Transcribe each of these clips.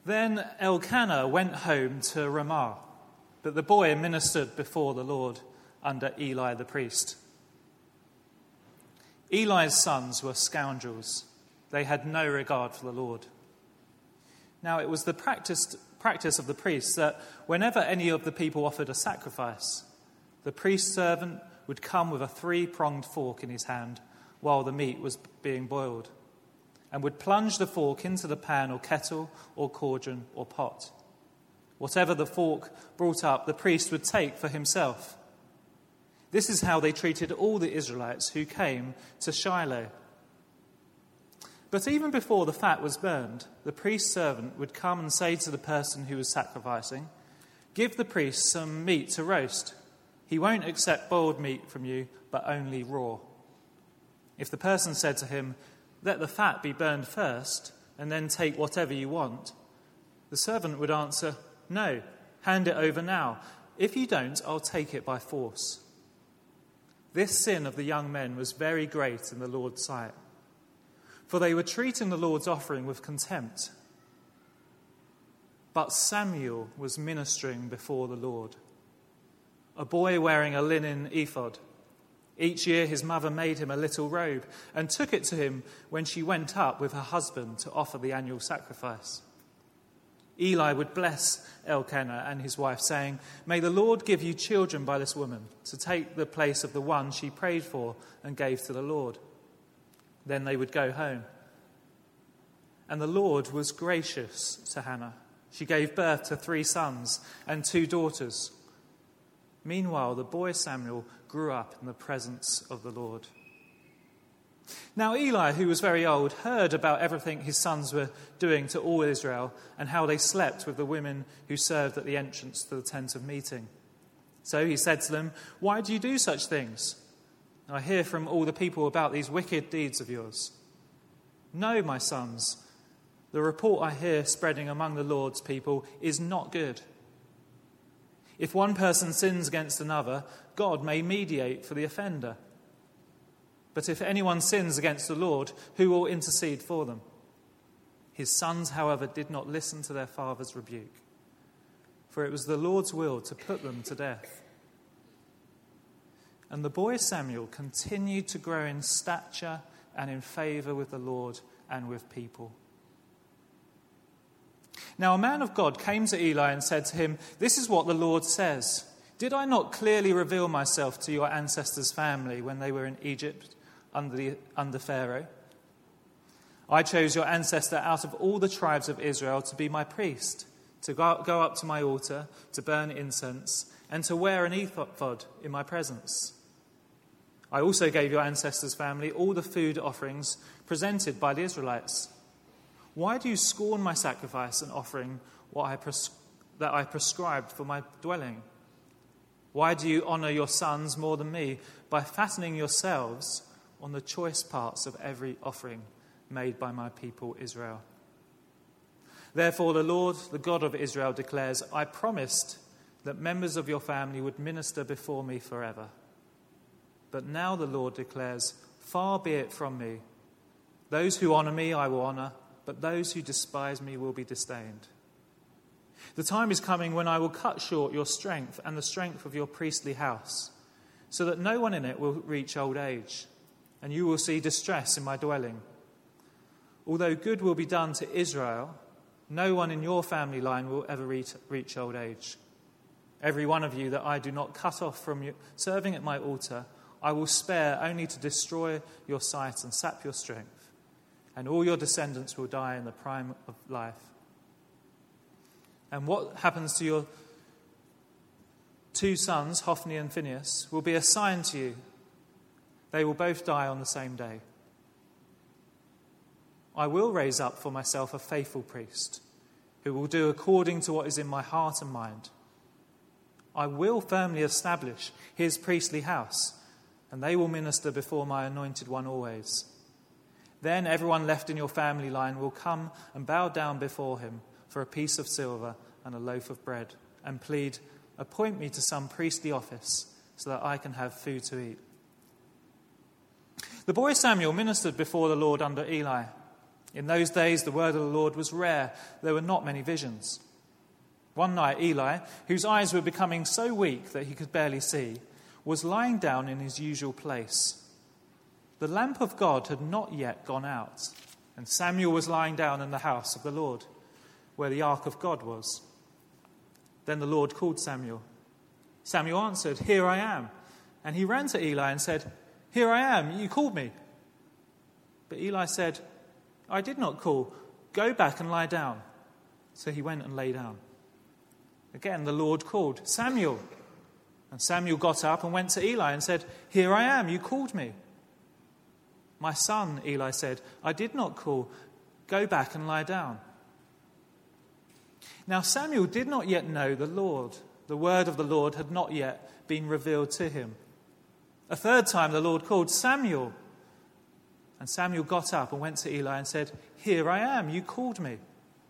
Then Elkanah went home to Ramah, but the boy ministered before the Lord under Eli the priest. Eli's sons were scoundrels. They had no regard for the Lord. Now it was the practice of the priests that whenever any of the people offered a sacrifice, the priest's servant would come with a 3-pronged fork in his hand while the meat was being boiled, and would plunge the fork into the pan or kettle or cauldron or pot. Whatever the fork brought up, the priest would take for himself. This is how they treated all the Israelites who came to Shiloh. But even before the fat was burned, the priest's servant would come and say to the person who was sacrificing, "Give the priest some meat to roast. He won't accept boiled meat from you, but only raw." If the person said to him, "Let the fat be burned first, and then take whatever you want," the servant would answer, "No, hand it over now. If you don't, I'll take it by force." This sin of the young men was very great in the Lord's sight, for they were treating the Lord's offering with contempt. But Samuel was ministering before the Lord, a boy wearing a linen ephod. Each year his mother made him a little robe and took it to him when she went up with her husband to offer the annual sacrifice. Eli would bless Elkanah and his wife, saying, "May the Lord give you children by this woman, to take the place of the one she prayed for and gave to the Lord." Then they would go home. And the Lord was gracious to Hannah. She gave birth to 3 sons and 2 daughters. Meanwhile, the boy Samuel grew up in the presence of the Lord. Now Eli, who was very old, heard about everything his sons were doing to all Israel and how they slept with the women who served at the entrance to the tent of meeting. So he said to them, "Why do you do such things? I hear from all the people about these wicked deeds of yours. No, my sons, the report I hear spreading among the Lord's people is not good. If one person sins against another, God may mediate for the offender. But if anyone sins against the Lord, who will intercede for them?" His sons, however, did not listen to their father's rebuke, for it was the Lord's will to put them to death. And the boy Samuel continued to grow in stature and in favour with the Lord and with people. Now a man of God came to Eli and said to him, "This is what the Lord says. Did I not clearly reveal myself to your ancestors' family when they were in Egypt under Pharaoh? I chose your ancestor out of all the tribes of Israel to be my priest, to go up to my altar, to burn incense, and to wear an ephod in my presence. I also gave your ancestors' family all the food offerings presented by the Israelites. Why do you scorn my sacrifice and offering that I prescribed for my dwelling? Why do you honour your sons more than me by fattening yourselves on the choice parts of every offering made by my people Israel? Therefore the Lord, the God of Israel, declares, I promised that members of your family would minister before me forever. But now the Lord declares, far be it from me. Those who honour me I will honour, but those who despise me will be disdained. The time is coming when I will cut short your strength and the strength of your priestly house, so that no one in it will reach old age, and you will see distress in my dwelling. Although good will be done to Israel, no one in your family line will ever reach old age. Every one of you that I do not cut off from you serving at my altar, I will spare only to destroy your sight and sap your strength, and all your descendants will die in the prime of life. And what happens to your 2 sons, Hophni and Phinehas, will be a sign to you. They will both die on the same day. I will raise up for myself a faithful priest who will do according to what is in my heart and mind. I will firmly establish his priestly house, and they will minister before my anointed one always. Then everyone left in your family line will come and bow down before him for a piece of silver and a loaf of bread, and plead, appoint me to some priestly office so that I can have food to eat. The boy Samuel ministered before the Lord under Eli. In those days, the word of the Lord was rare. There were not many visions. One night, Eli, whose eyes were becoming so weak that he could barely see, was lying down in his usual place. The lamp of God had not yet gone out, and Samuel was lying down in the house of the Lord, where the ark of God was. Then the Lord called Samuel. Samuel answered, "Here I am." And he ran to Eli and said, "Here I am, you called me." But Eli said, "I did not call. Go back and lie down." So he went and lay down. Again the Lord called, "Samuel." And Samuel got up and went to Eli and said, "Here I am, you called me." "My son," Eli said, "I did not call. Go back and lie down." Now Samuel did not yet know the Lord. The word of the Lord had not yet been revealed to him. A third time the Lord called, "Samuel." And Samuel got up and went to Eli and said, "Here I am, you called me."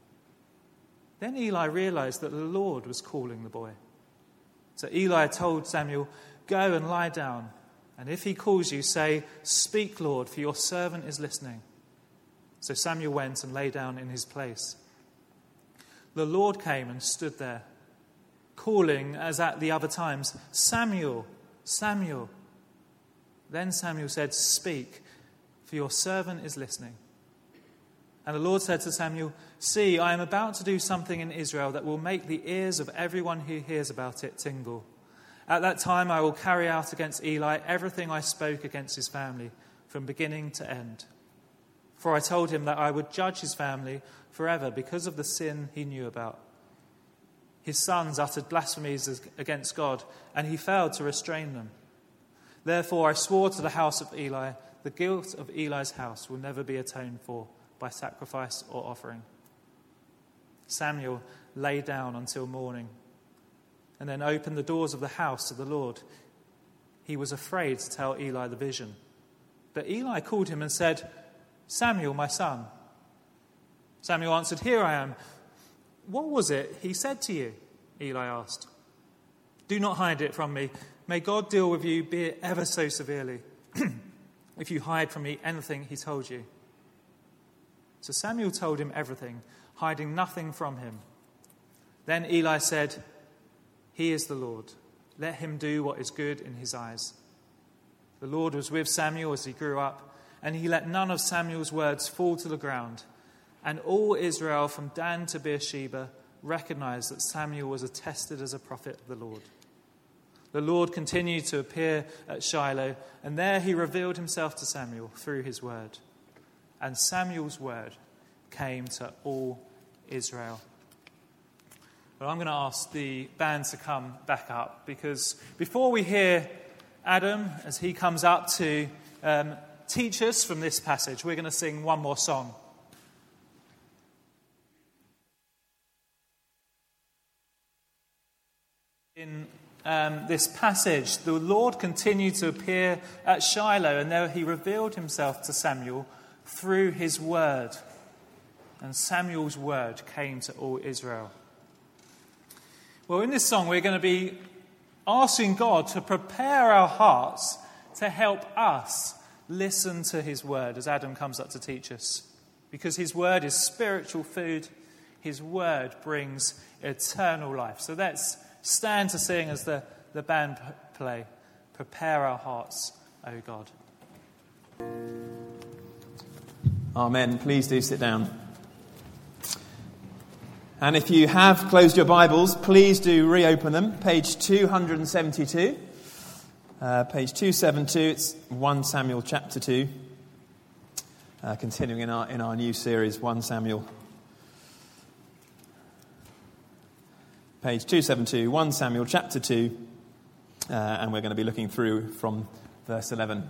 Then Eli realized that the Lord was calling the boy. So Eli told Samuel, "Go and lie down, and if he calls you, say, 'Speak, Lord, for your servant is listening.'" So Samuel went and lay down in his place. The Lord came and stood there, calling as at the other times, "Samuel, Samuel." Then Samuel said, "Speak, for your servant is listening." And the Lord said to Samuel, "See, I am about to do something in Israel that will make the ears of everyone who hears about it tingle. At that time I will carry out against Eli everything I spoke against his family, from beginning to end. For I told him that I would judge his family forever because of the sin he knew about. His sons uttered blasphemies against God, and he failed to restrain them. Therefore I swore to the house of Eli, the guilt of Eli's house will never be atoned for by sacrifice or offering." Samuel lay down until morning, and then opened the doors of the house of the Lord. He was afraid to tell Eli the vision. But Eli called him and said, "Samuel, my son." Samuel answered, "Here I am." "What was it he said to you?" Eli asked. "Do not hide it from me. May God deal with you, be it ever so severely, if you hide from me anything he told you." So Samuel told him everything, hiding nothing from him. Then Eli said, "He is the Lord. Let him do what is good in his eyes." The Lord was with Samuel as he grew up, and he let none of Samuel's words fall to the ground. And all Israel from Dan to Beersheba recognized that Samuel was attested as a prophet of the Lord. The Lord continued to appear at Shiloh, and there he revealed himself to Samuel through his word. And Samuel's word came to all Israel. Well, I'm going to ask the band to come back up, because before we hear Adam as he comes up to teach us from this passage, we're going to sing one more song. In this passage, the Lord continued to appear at Shiloh, and there he revealed himself to Samuel through his word. And Samuel's word came to all Israel. Well, in this song, we're going to be asking God to prepare our hearts to help us listen to his word as Adam comes up to teach us. Because his word is spiritual food. His word brings eternal life. So let's stand to sing as the band play. Prepare our hearts, O God. Amen. Please do sit down. And if you have closed your Bibles, please do reopen them. Page 272. Page 272, it's 1 Samuel chapter 2. Continuing in our new series, 1 Samuel. Page 272, 1 Samuel chapter 2. And we're going to be looking through from verse 11.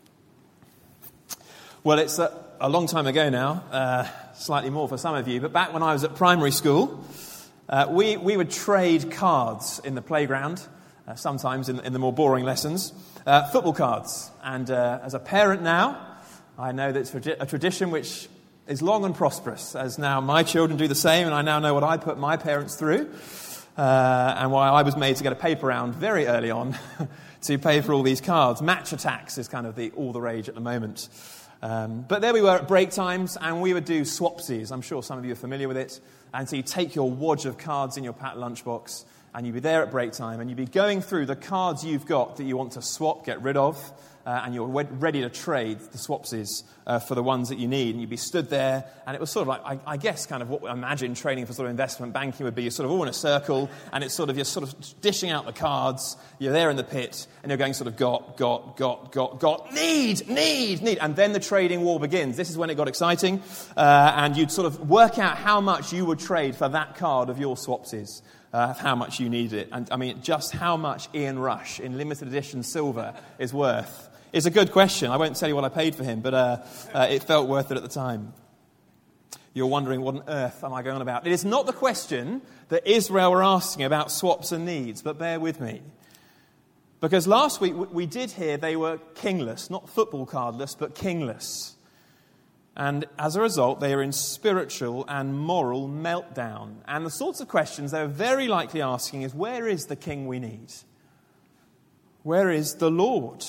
Well, it's a long time ago now, slightly more for some of you, but back when I was at primary school, we would trade cards in the playground, sometimes in the more boring lessons, football cards. And as a parent now, I know that it's a tradition which is long and prosperous, as now my children do the same, and I now know what I put my parents through, and why I was made to get a paper round very early on to pay for all these cards. Match attacks is kind of all the rage at the moment. But there we were at break times, and we would do swapsies. I'm sure some of you are familiar with it. And so you take your wad of cards in your packed lunchbox, and you'd be there at break time, and you'd be going through the cards you've got that you want to swap, get rid of, and you're ready to trade the swapsies for the ones that you need. And you'd be stood there, and it was sort of like, I guess, kind of what I imagine training for sort of investment banking would be. You're sort of all in a circle, and it's sort of, you're sort of dishing out the cards. You're there in the pit, and you're going sort of got, need. And then the trading war begins. This is when it got exciting. And you'd sort of work out how much you would trade for that card of your swapsies. How much you need it. And I mean, just how much Ian Rush in limited edition silver is worth. It's a good question. I won't tell you what I paid for him, but it felt worth it at the time. You're wondering, what on earth am I going on about? It is not the question that Israel were asking about swaps and needs, but bear with me. Because last week we did hear they were kingless, not football cardless, but kingless. And as a result, they are in spiritual and moral meltdown. And the sorts of questions they're very likely asking is, where is the king we need? Where is the Lord?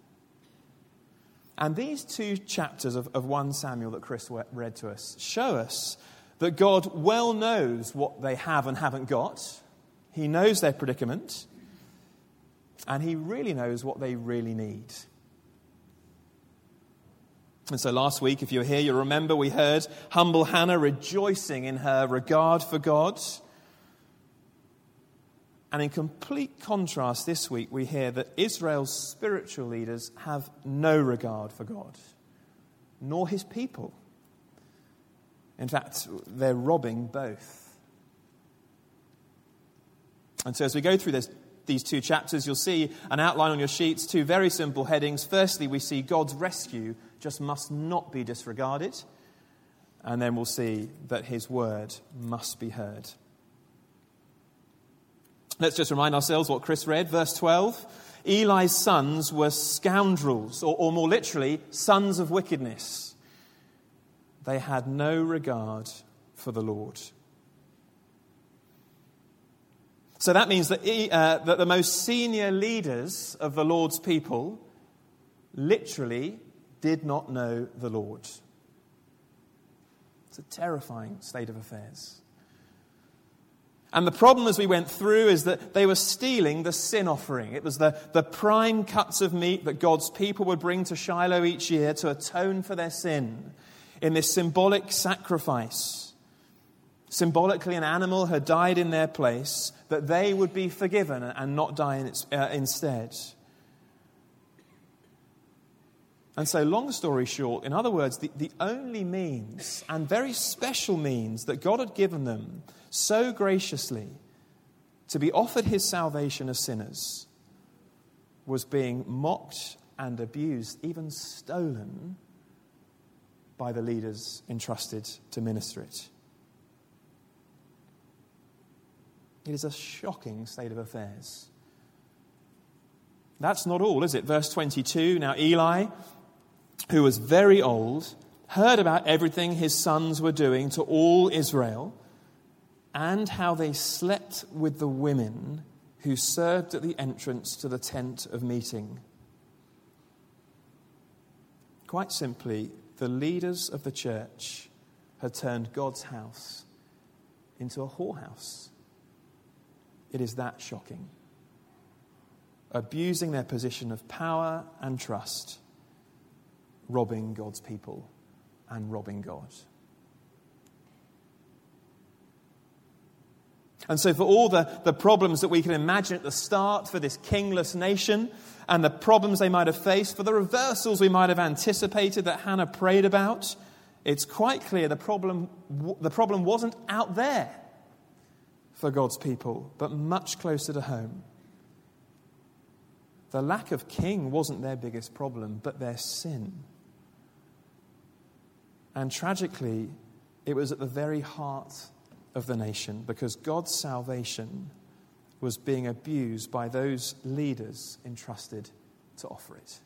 And these 2 chapters of 1 Samuel that Chris read to us show us that God well knows what they have and haven't got. He knows their predicament. And he really knows what they really need. And so last week, if you were here, you'll remember we heard humble Hannah rejoicing in her regard for God. And in complete contrast this week, we hear that Israel's spiritual leaders have no regard for God, nor his people. In fact, they're robbing both. And so as we go through these 2 chapters, you'll see an outline on your sheets, 2 very simple headings. Firstly, we see God's rescue just must not be disregarded. And then we'll see that his word must be heard. Let's just remind ourselves what Chris read. Verse 12, Eli's sons were scoundrels, or more literally, sons of wickedness. They had no regard for the Lord. So that means that the most senior leaders of the Lord's people literally did not know the Lord. It's a terrifying state of affairs. And the problem as we went through is that they were stealing the sin offering. It was the prime cuts of meat that God's people would bring to Shiloh each year to atone for their sin in this symbolic sacrifice. Symbolically, an animal had died in their place that they would be forgiven and not die instead. And so, long story short, in other words, the only means, and very special means, that God had given them so graciously to be offered his salvation as sinners was being mocked and abused, even stolen, by the leaders entrusted to minister it. It is a shocking state of affairs. That's not all, is it? Verse 22, now Eli, who was very old, heard about everything his sons were doing to all Israel and how they slept with the women who served at the entrance to the tent of meeting. Quite simply, the leaders of the church had turned God's house into a whorehouse. It is that shocking. Abusing their position of power and trust, robbing God's people and robbing God. And so for all the problems that we can imagine at the start for this kingless nation, and the problems they might have faced, for the reversals we might have anticipated that Hannah prayed about, it's quite clear the problem wasn't out there for God's people, but much closer to home. The lack of king wasn't their biggest problem, but their sin. And tragically, it was at the very heart of the nation, because God's salvation was being abused by those leaders entrusted to offer it.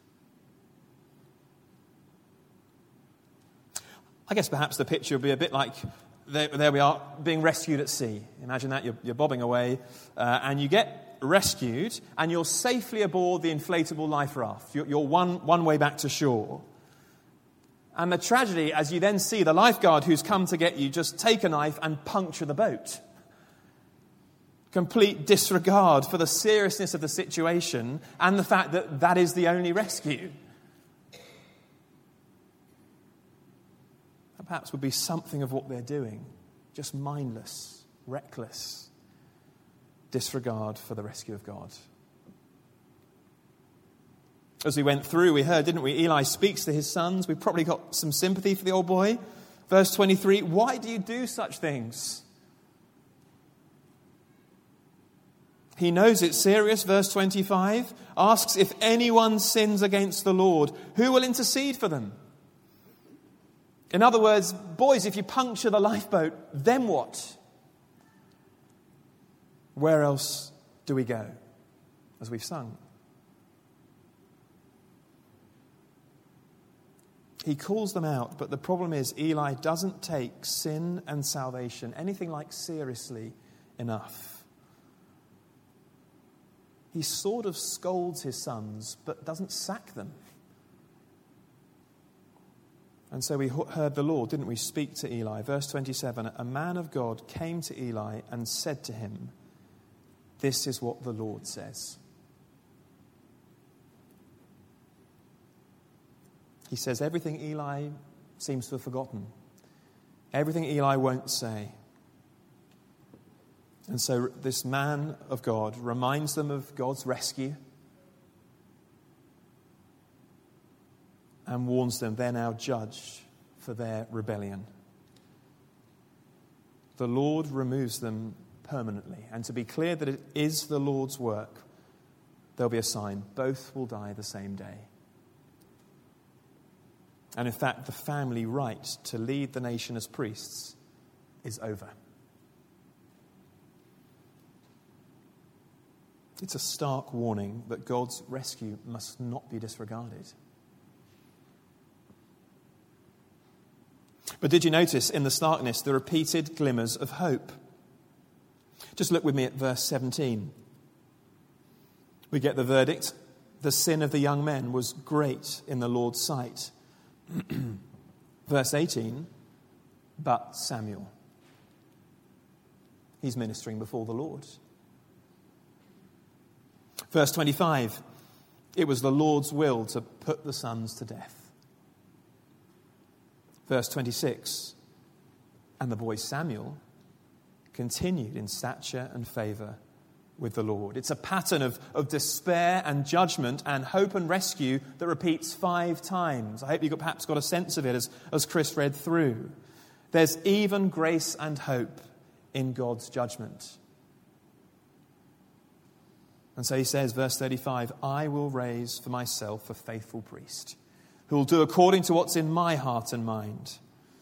I guess perhaps the picture would be a bit like, there we are, being rescued at sea. Imagine that, you're bobbing away, and you get rescued, and you're safely aboard the inflatable life raft. You're one way back to shore. And the tragedy, as you then see the lifeguard who's come to get you just take a knife and puncture the boat. Complete disregard for the seriousness of the situation and the fact that that is the only rescue. That perhaps would be something of what they're doing. Just mindless, reckless disregard for the rescue of God. As we went through, we heard, didn't we? Eli speaks to his sons. We've probably got some sympathy for the old boy. Verse 23, why do you do such things? He knows it's serious. Verse 25 asks, if anyone sins against the Lord, who will intercede for them? In other words, boys, if you puncture the lifeboat, then what? Where else do we go? As we've sung. He calls them out, but the problem is Eli doesn't take sin and salvation anything like seriously enough. He sort of scolds his sons, but doesn't sack them. And so we heard the Lord, didn't we, speak to Eli. Verse 27, a man of God came to Eli and said to him, this is what the Lord says. He says everything Eli seems to have forgotten. Everything Eli won't say. And so this man of God reminds them of God's rescue and warns them they're now judged for their rebellion. The Lord removes them permanently. And to be clear that it is the Lord's work, there'll be a sign. Both will die the same day. And in fact, the family right to lead the nation as priests is over. It's a stark warning that God's rescue must not be disregarded. But did you notice in the starkness the repeated glimmers of hope? Just look with me at verse 17. We get the verdict. The sin of the young men was great in the Lord's sight. Verse 18, but Samuel. He's ministering before the Lord. Verse 25, it was the Lord's will to put the sons to death. Verse 26, and the boy Samuel continued in stature and favour with the Lord. It's a pattern of despair and judgment and hope and rescue that repeats 5 times. I hope you perhaps got a sense of it as Chris read through. There's even grace and hope in God's judgment. And so he says, verse 35, I will raise for myself a faithful priest who will do according to what's in my heart and mind.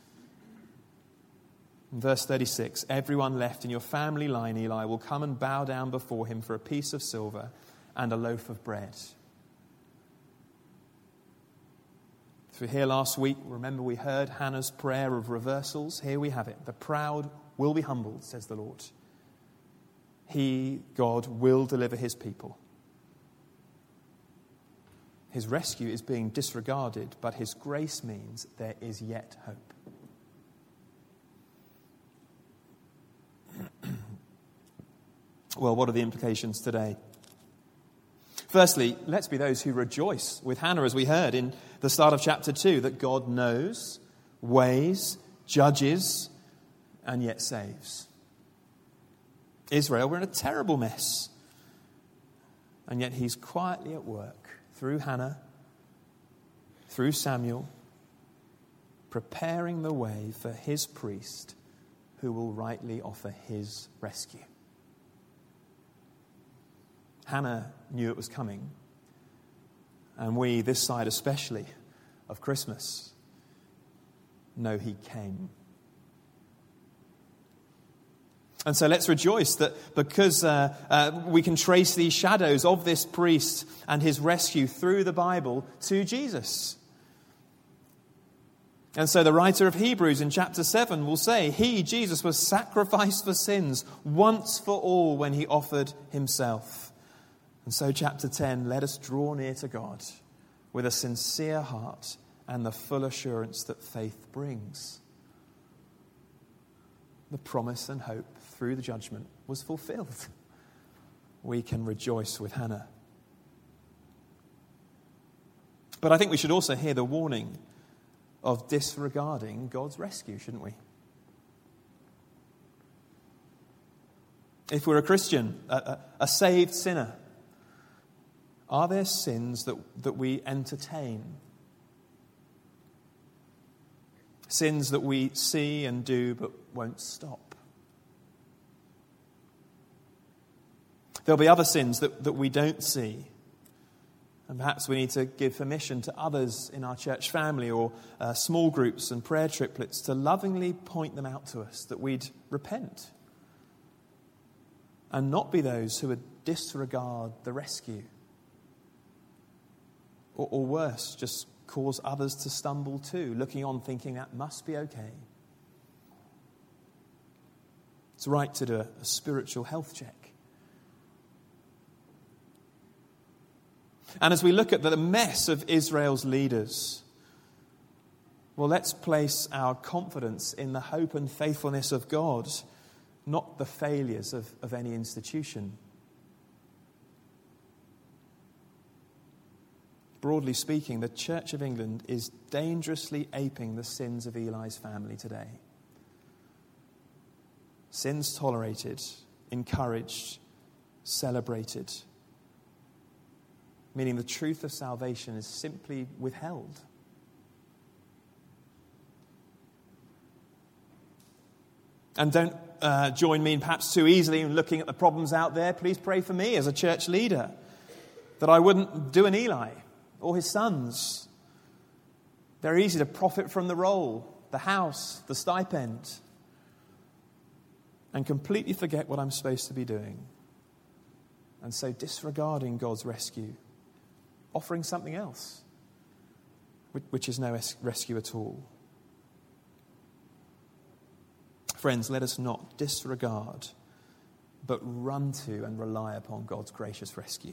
In verse 36, everyone left in your family line, Eli, will come and bow down before him for a piece of silver and a loaf of bread. If you're here last week, remember we heard Hannah's prayer of reversals. Here we have it. The proud will be humbled, says the Lord. He, God, will deliver his people. His rescue is being disregarded, but his grace means there is yet hope. Well, what are the implications today? Firstly, let's be those who rejoice with Hannah, as we heard in the start of chapter 2, that God knows, weighs, judges, and yet saves. Israel, we're in a terrible mess. And yet he's quietly at work through Hannah, through Samuel, preparing the way for his priest who will rightly offer his rescue. Hannah knew it was coming. And we, this side especially of Christmas, know he came. And so let's rejoice that because we can trace these shadows of this priest and his rescue through the Bible to Jesus. And so the writer of Hebrews in chapter 7 will say, he, Jesus, was sacrificed for sins once for all when he offered himself. And so chapter 10, let us draw near to God with a sincere heart and the full assurance that faith brings. The promise and hope through the judgment was fulfilled. We can rejoice with Hannah. But I think we should also hear the warning of disregarding God's rescue, shouldn't we? If we're a Christian, a saved sinner, are there sins that we entertain? Sins that we see and do but won't stop? There'll be other sins that we don't see. And perhaps we need to give permission to others in our church family or small groups and prayer triplets to lovingly point them out to us, that we'd repent and not be those who would disregard the rescue. Or worse, just cause others to stumble too, looking on thinking that must be okay. It's right to do a spiritual health check. And as we look at the mess of Israel's leaders, well, let's place our confidence in the hope and faithfulness of God, not the failures of any institution. Broadly speaking, the Church of England is dangerously aping the sins of Eli's family today. Sins tolerated, encouraged, celebrated, meaning the truth of salvation is simply withheld. And don't join me perhaps too easily in looking at the problems out there. Please pray for me as a church leader that I wouldn't do an Eli or his sons. They're easy to profit from the role, the house, the stipend, and completely forget what I'm supposed to be doing. And so disregarding God's rescue, offering something else, which is no rescue at all. Friends, let us not disregard, but run to and rely upon God's gracious rescue.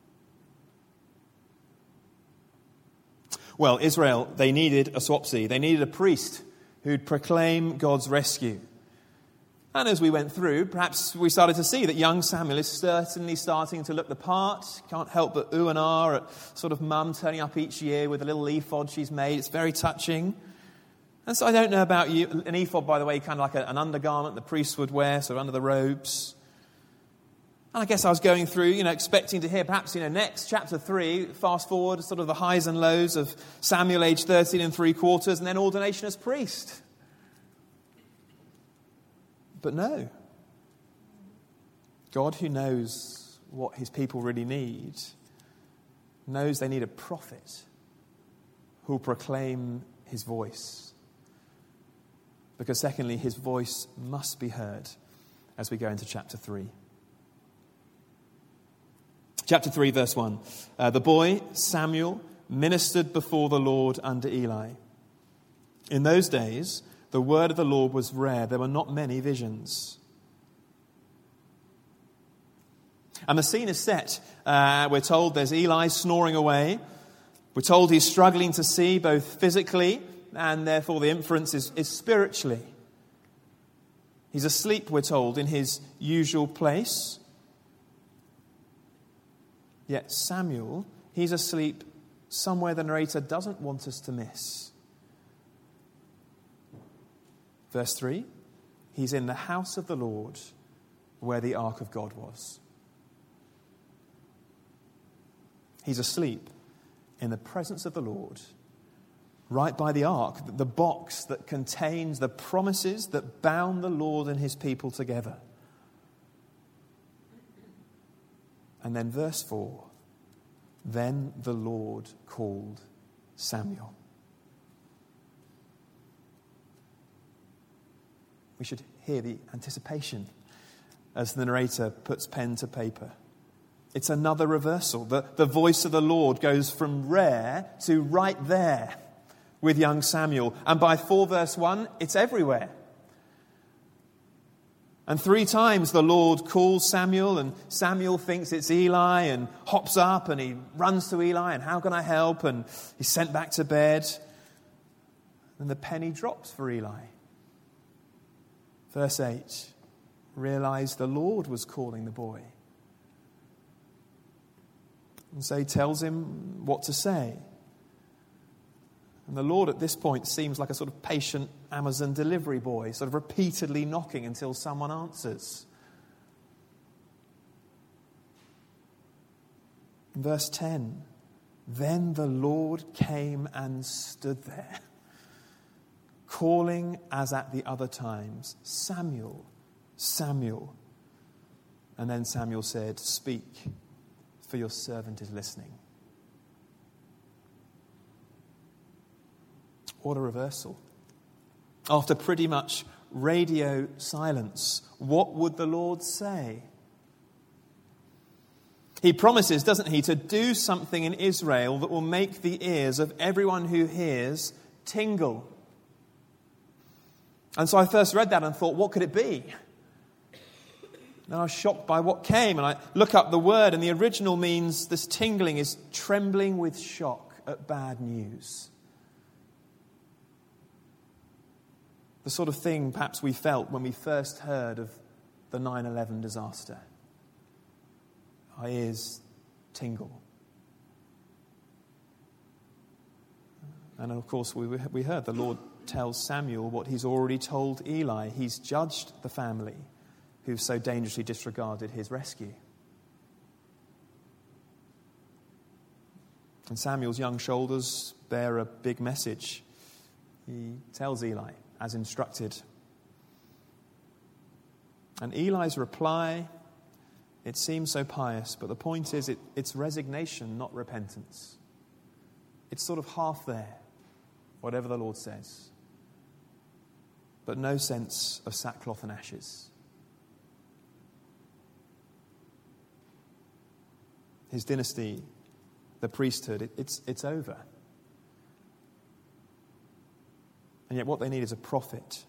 Well, Israel, they needed a swapsy. They needed a priest who'd proclaim God's rescue. And as we went through, perhaps we started to see that young Samuel is certainly starting to look the part. Can't help but ooh and ah at sort of mum turning up each year with a little ephod she's made. It's very touching. And so I don't know about you. An ephod, by the way, kind of like an undergarment the priests would wear, sort of under the robes. And I guess I was going through, expecting to hear perhaps, next, chapter 3, fast forward, sort of the highs and lows of Samuel, age 13 and 3/4, and then ordination as priest. But no. God, who knows what his people really need, knows they need a prophet who will proclaim his voice. Because secondly, his voice must be heard as we go into chapter 3. Chapter 3, verse 1. The boy, Samuel, ministered before the Lord under Eli. In those days, the word of the Lord was rare. There were not many visions. And the scene is set. We're told there's Eli snoring away. We're told he's struggling to see both physically and therefore the inference is spiritually. He's asleep, we're told, in his usual place. Yet Samuel, he's asleep somewhere the narrator doesn't want us to miss. Verse 3, he's in the house of the Lord where the ark of God was. He's asleep in the presence of the Lord, right by the ark, the box that contains the promises that bound the Lord and his people together. And then verse 4, then the Lord called Samuel. We should hear the anticipation as the narrator puts pen to paper. It's another reversal. The voice of the Lord goes from rare to right there with young Samuel. And by 4 verse 1, it's everywhere. And 3 times the Lord calls Samuel, and Samuel thinks it's Eli and hops up and he runs to Eli and how can I help? And he's sent back to bed. And the penny drops for Eli. Verse 8, realized the Lord was calling the boy. And so he tells him what to say. And the Lord at this point seems like a sort of patient Amazon delivery boy, sort of repeatedly knocking until someone answers. In verse 10, then the Lord came and stood there, calling as at the other times, Samuel, Samuel. And then Samuel said, speak, for your servant is listening. What a reversal. After pretty much radio silence, what would the Lord say? He promises, doesn't he, to do something in Israel that will make the ears of everyone who hears tingle. And so I first read that and thought, what could it be? And I was shocked by what came. And I look up the word, and the original means this tingling is trembling with shock at bad news. The sort of thing perhaps we felt when we first heard of the 9/11 disaster. Our ears tingle. And of course we heard the Lord tells Samuel what he's already told Eli. He's judged the family who've so dangerously disregarded his rescue. And Samuel's young shoulders bear a big message. He tells Eli, as instructed. And Eli's reply, it seems so pious, but the point is it's resignation, not repentance. It's sort of half there, whatever the Lord says. But no sense of sackcloth and ashes. His dynasty, the priesthood, it's over. And yet what they need is a prophet.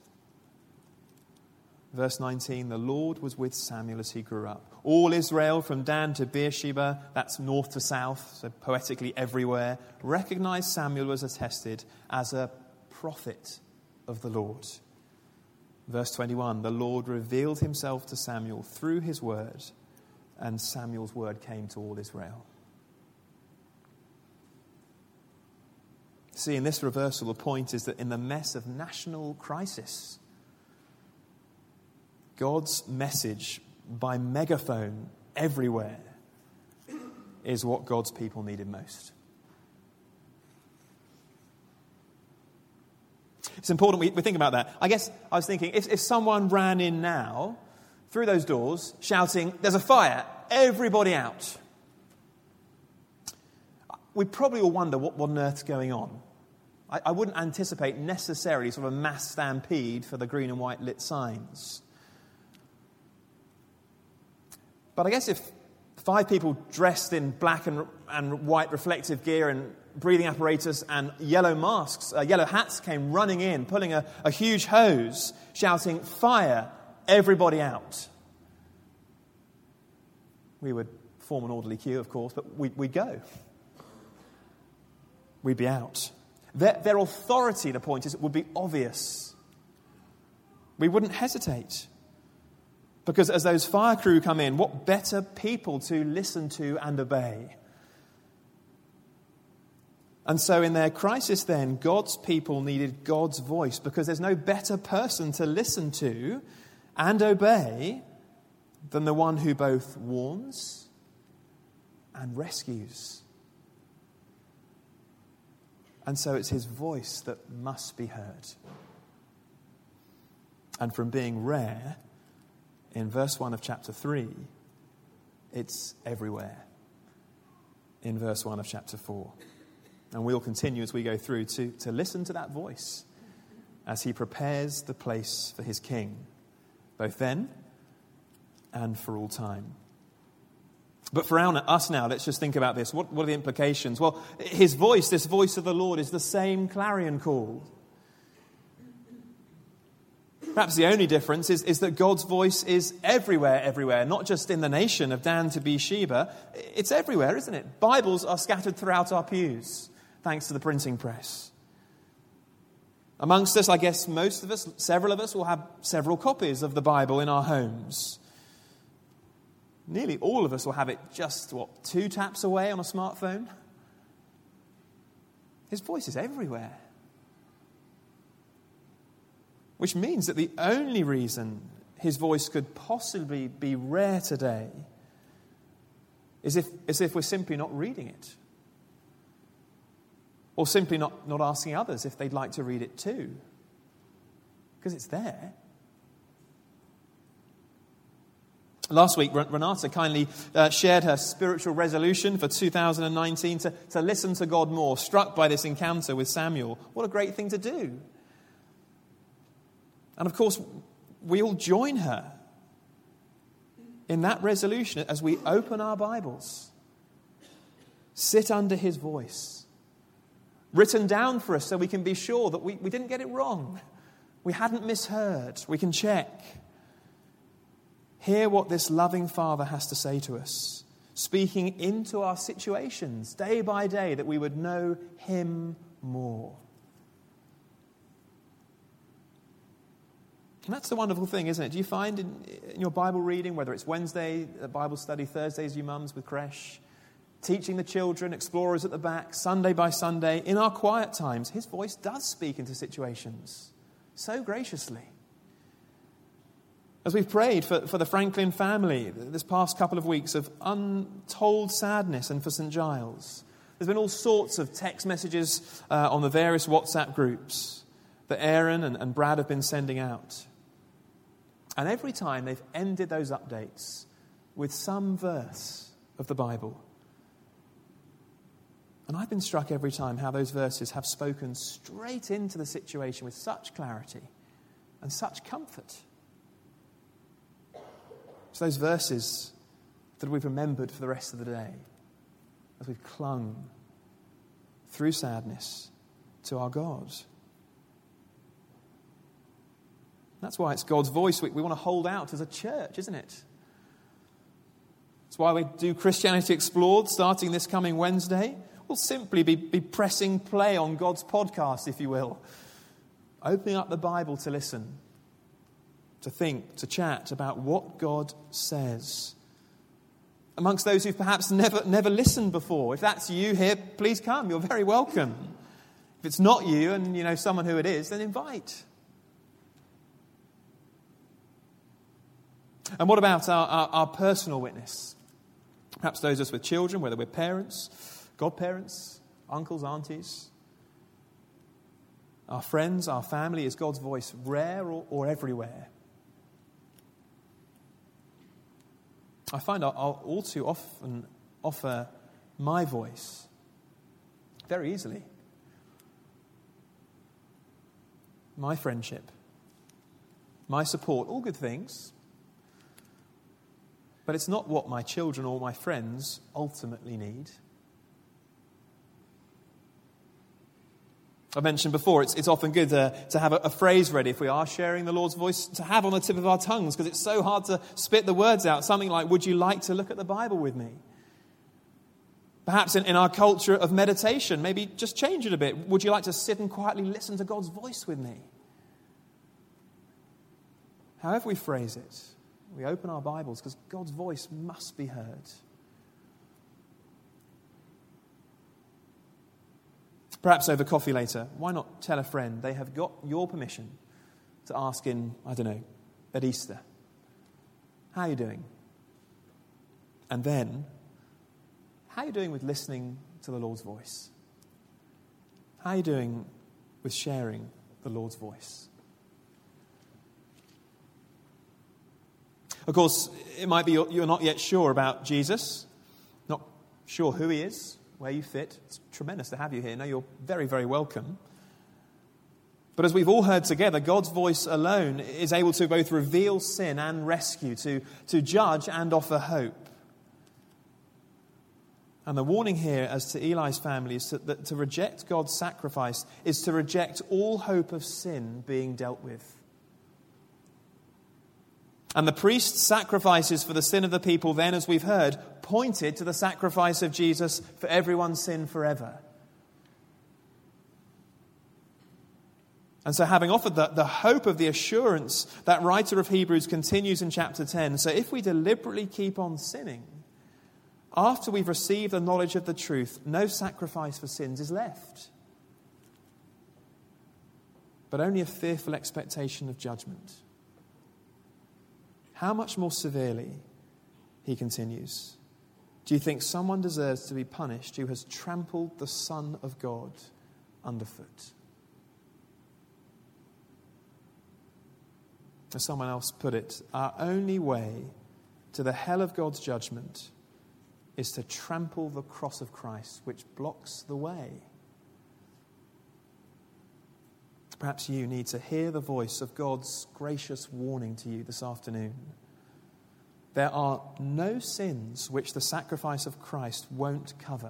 Verse 19, the Lord was with Samuel as he grew up. All Israel from Dan to Beersheba, that's north to south, so poetically everywhere, recognized Samuel was attested as a prophet of the Lord. Verse 21, the Lord revealed himself to Samuel through his word, and Samuel's word came to all Israel. See, in this reversal, the point is that in the mess of national crisis, God's message by megaphone everywhere is what God's people needed most. It's important we think about that. I guess I was thinking, if someone ran in now, through those doors, shouting, there's a fire, everybody out, we'd probably all wonder what on earth's going on. I wouldn't anticipate necessarily sort of a mass stampede for the green and white lit signs. But I guess if 5 people dressed in black and white reflective gear and breathing apparatus and yellow masks, yellow hats came running in, pulling a huge hose, shouting, fire, everybody out. We would form an orderly queue, of course, but we'd go. We'd be out. Their authority, the point is, would be obvious. We wouldn't hesitate. Because as those fire crew come in, what better people to listen to and obey? And so in their crisis then, God's people needed God's voice, because there's no better person to listen to and obey than the one who both warns and rescues. And so it's his voice that must be heard. And from being rare, in verse 1 of chapter 3, it's everywhere. In verse 1 of chapter 4. And we'll continue as we go through to listen to that voice as he prepares the place for his king, both then and for all time. But for us now, let's just think about this. What are the implications? Well, his voice, this voice of the Lord, is the same clarion call. Perhaps the only difference is that God's voice is everywhere, not just in the nation of Dan to Beersheba. It's everywhere, isn't it? Bibles are scattered throughout our pews, thanks to the printing press. Amongst us, I guess most of us, several of us, will have several copies of the Bible in our homes. Nearly all of us will have it just, 2 taps away on a smartphone? His voice is everywhere. Which means that the only reason his voice could possibly be rare today is if we're simply not reading it. Or simply not asking others if they'd like to read it too. Because it's there. Last week, Renata kindly shared her spiritual resolution for 2019 to listen to God more, struck by this encounter with Samuel. What a great thing to do. And of course, we all join her in that resolution as we open our Bibles. Sit under his voice. Written down for us so we can be sure that we didn't get it wrong. We hadn't misheard. We can check. Hear what this loving Father has to say to us, speaking into our situations day by day that we would know him more. And that's the wonderful thing, isn't it? Do you find in your Bible reading, whether it's Wednesday, Bible study, Thursdays, you mums with creche, teaching the children, explorers at the back, Sunday by Sunday, in our quiet times, his voice does speak into situations so graciously. As we've prayed for the Franklin family this past couple of weeks of untold sadness and for St. Giles, there's been all sorts of text messages on the various WhatsApp groups that Aaron and Brad have been sending out. And every time they've ended those updates with some verse of the Bible. And I've been struck every time how those verses have spoken straight into the situation with such clarity and such comfort. It's those verses that we've remembered for the rest of the day as we've clung through sadness to our God. That's why it's God's voice we want to hold out as a church, isn't it? That's why we do Christianity Explored starting this coming Wednesday. We'll simply be pressing play on God's podcast, if you will. Opening up the Bible to listen, to think, to chat about what God says. Amongst those who've perhaps never listened before. If that's you here, please come. You're very welcome. If it's not you and you know someone who it is, then invite. And what about our personal witness? Perhaps those of us with children, whether we're parents, godparents, uncles, aunties. Our friends, our family, is God's voice rare or everywhere? I find I'll all too often offer my voice very easily. My friendship, my support, all good things. But it's not what my children or my friends ultimately need. I mentioned before, it's often good to have a phrase ready if we are sharing the Lord's voice, to have on the tip of our tongues, because it's so hard to spit the words out. Something like, would you like to look at the Bible with me? Perhaps in our culture of meditation, maybe just change it a bit. Would you like to sit and quietly listen to God's voice with me? However we phrase it, we open our Bibles because God's voice must be heard. Perhaps over coffee later, why not tell a friend they have got your permission to ask at Easter, how are you doing? And then, how are you doing with listening to the Lord's voice? How are you doing with sharing the Lord's voice? Of course, it might be you're not yet sure about Jesus, not sure who he is, where you fit. It's tremendous to have you here. No, you're very, very welcome. But as we've all heard together, God's voice alone is able to both reveal sin and rescue, to judge and offer hope. And the warning here as to Eli's family is that to reject God's sacrifice is to reject all hope of sin being dealt with. And the priest's sacrifices for the sin of the people then, as we've heard, pointed to the sacrifice of Jesus for everyone's sin forever. And so having offered the hope of the assurance, that writer of Hebrews continues in chapter 10. So if we deliberately keep on sinning, after we've received the knowledge of the truth, no sacrifice for sins is left, but only a fearful expectation of judgment. How much more severely, he continues, do you think someone deserves to be punished who has trampled the Son of God underfoot? As someone else put it, our only way to the hell of God's judgment is to trample the cross of Christ, which blocks the way. Perhaps you need to hear the voice of God's gracious warning to you this afternoon. There are no sins which the sacrifice of Christ won't cover.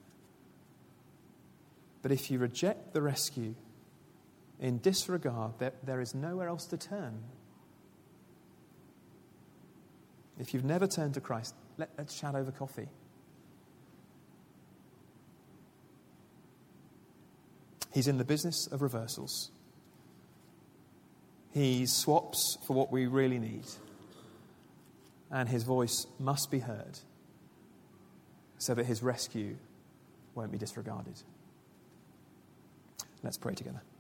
But if you reject the rescue in disregard, there is nowhere else to turn. If you've never turned to Christ, let's chat over coffee. He's in the business of reversals. He swaps for what we really need. And his voice must be heard so that his rescue won't be disregarded. Let's pray together.